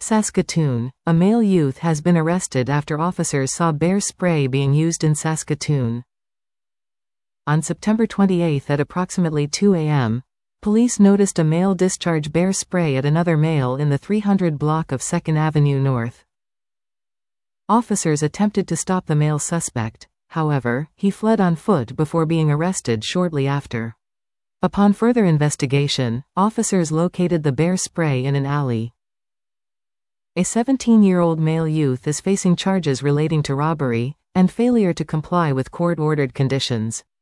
Saskatoon, a male youth has been arrested after officers saw bear spray being used in Saskatoon. On September 28 at approximately 2 a.m., police noticed a male discharge bear spray at another male in the 300 block of 2nd Avenue North. Officers attempted to stop the male suspect, however, he fled on foot before being arrested shortly after. Upon further investigation, officers located the bear spray in an alley. A 17-year-old male youth is facing charges relating to robbery and failure to comply with court-ordered conditions.